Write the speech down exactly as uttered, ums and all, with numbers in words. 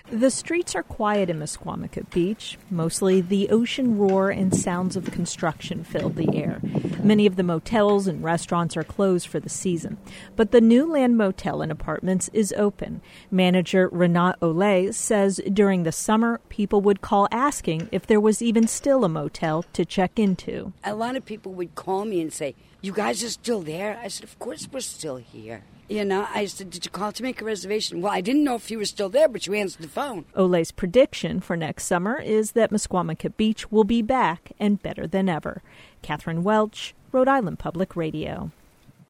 The streets are quiet in Mesquamacut Beach. Mostly the ocean roar and sounds of construction filled the air. Many of the motels and restaurants are closed for the season. But the New Land Motel and Apartments is open. Manager Renat Olay says during the summer, people would call asking if there was even still a motel to check into. A lot of people would call me and say, "You guys are still there?" I said, "Of course we're still here." You know, I said, "Did you call to make a reservation?" "Well, I didn't know if you were still there, but you answered the phone." Olay's prediction for next summer is that Mesquamacut Beach will be back and better than ever. Catherine Welch, Rhode Island Public Radio.